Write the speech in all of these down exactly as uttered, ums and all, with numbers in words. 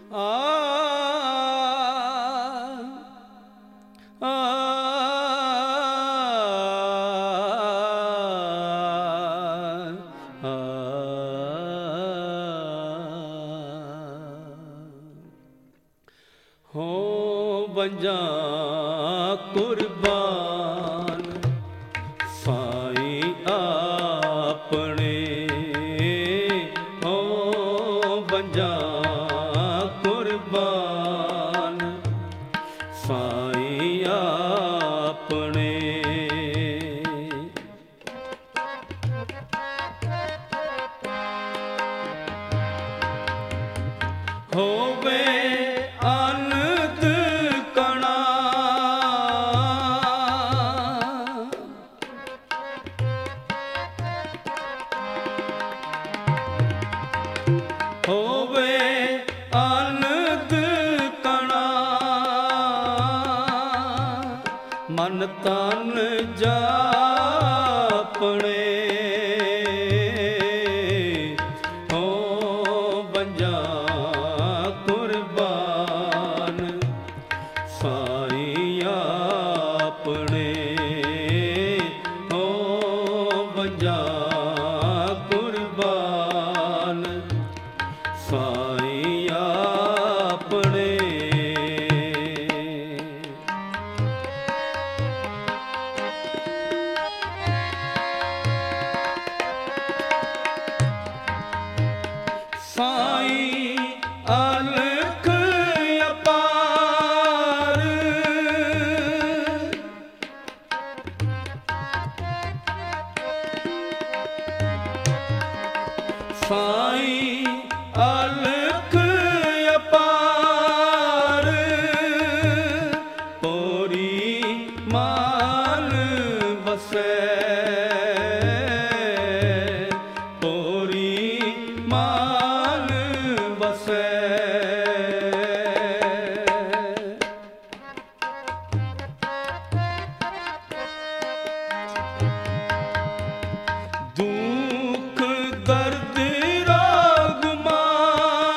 ਹੋ ਬੰਜਾ ਕੁਰਬਾਨ ਸਾਈ ਆਪਣੇ, ਹੋ ਬੰਜਾ ਕੁਰਬਾਨ ਸਾਈ ਆਪਣੇ। ਹੋਵੇ ਅਨੰਦ ਕਣਾ ਹੋਵੇ ਅਨੰਦ ਕਣਾ ਮਨ ਤਨ ਜਾਪਣੇ, ਹੋ ਬੰਜਾ ਕੁਰਬਾਨ ਸਾਈ ਆਪਣੇ, ਹੋ ਬੰਜਾ ਕੁਰਬਾਨ ਸਾਈ ਆਪਣੇ। ਸਾਈ ਅਲਖ ਅਪਾਰ ਸਾਈ ਅਲਖ ਅਪਾਰ ਪੋਰੀ ਮਾਨ ਵਸੈ, ਪੋਰੀ ਮਾਨ ਵਸੈ। ਦੁੱਖ ਦਰਦ ਰਾਗ ਮਾਰ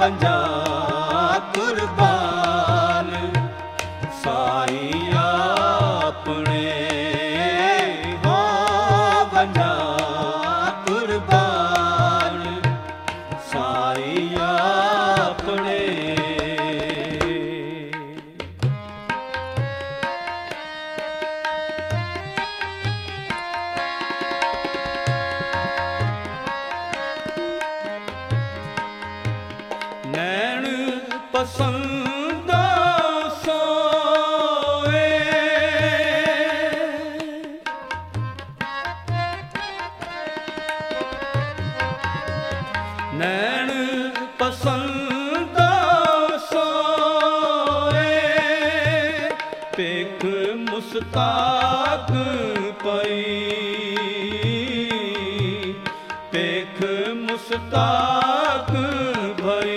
ਵੰਝਾ ਕੁਰਬਾਨ ਸਾਈ ਆਪਣੇ ਹੋ ਵੰਝਾ ਕੁਰਬਾਨ ਸਾਈ ਆਪਣੇ ਨੈਣ ਪਸੰਦਾ ਸੋਏ ਨੈਣ ਪਸੰਦਾ ਸੋਏ ਪੇਖ ਮੁਸਤਾਕ ਪਈ ਪੇਖ ਮੁਸਤਾਕ ਭਈ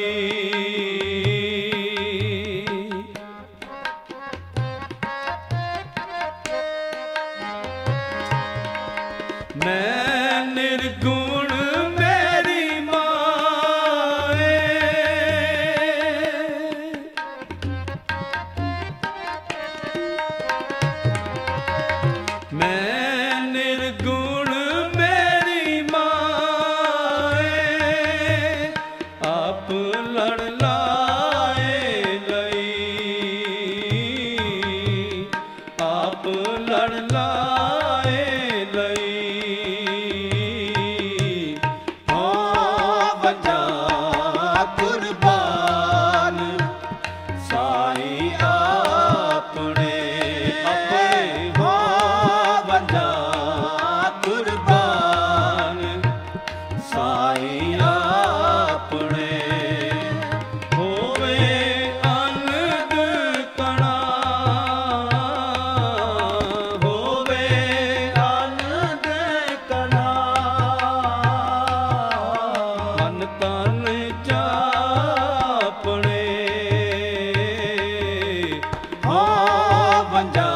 ਮੈਂ ਨਿਰਗੁਣ ਮੇਰੀ ਮਾਏ ਮੈਂ ਨਿਰਗੁਣ ਮੇਰੀ ਮਾਏ ਆਪ ਲੜ ਲਾਏ ਲਈ ਆਪ ਲੜ ਲਾਏ ਲਈ ਸਾਈ ਆਪਣੇ ਆਪਣੇ ਹੋ ਵੰਝਾ ਕੁਰਬਾਨ ਸਾਈ ਆਪਣੇ ਹੋਵੇ ਅਨੰਦ ਕਣਾ ਹੋਵੇ ਅਨੰਦ ਕਣਾ ਮਨ ਤਨ ਚਾਪਣੇ ਵੰਝਾ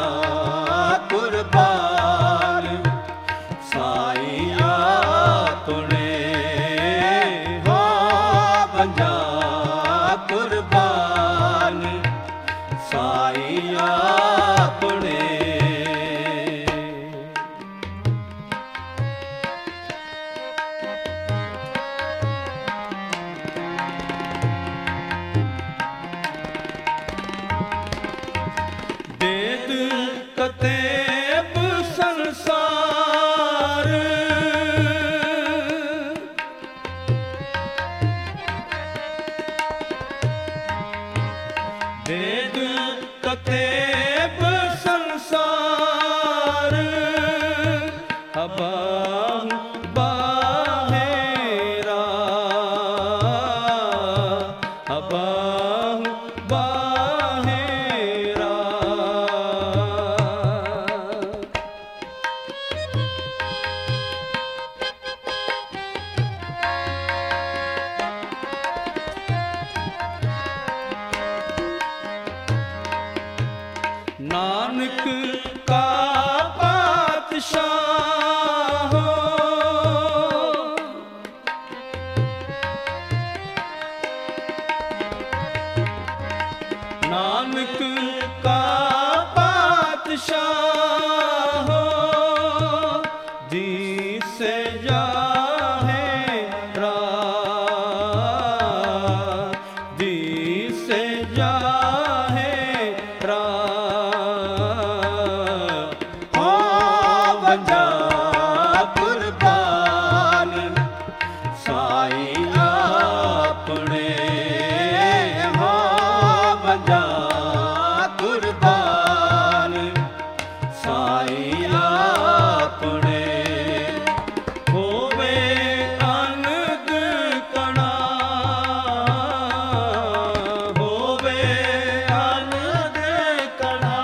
ਕੁਰਬਾਨ ਸਾਈ ਆਪਣੇ ਹੋ ਵੰਝਾ ਕੁਰਬਾਨ ਸਾਈ ਆਪਣੇ ਵੇਦ ਕਤੇਬ ਸੰਸਾਰ ਵੇਦ ਕਤੇਬ ਸੰਸਾਰ ਅਬਾਹ ਬਾਹੇਰਾ ਅਬਾਹ ਬਾਹੇਰਾ ਨਾਨਕ ਕਾ ਪਾਤਸ਼ਾਹ ਨਾਨਕ ਕਾ ਪਾਤਸ਼ਾਹ ਜੀ ਸੇ ਜਾਹੇ ਰਾ ਜੀ ਸੇ ਜਾਹੇ ਰਾ ਵੰਝਾ ਕੁਰਬਾਨ ਸਾਈ ਆਪਣੇ ਹੋ ਵੰਝਾ ਕੁਰਬਾਨ ਸਾਈ ਆਪਣੇ ਹੋਵੇ ਅਨੰਦ ਕਣਾ ਹੋਵੇ ਅਨੰਦ ਕਣਾ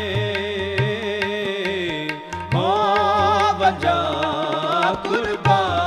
ਵੰਝਾ ਕੁਰਬਾਨ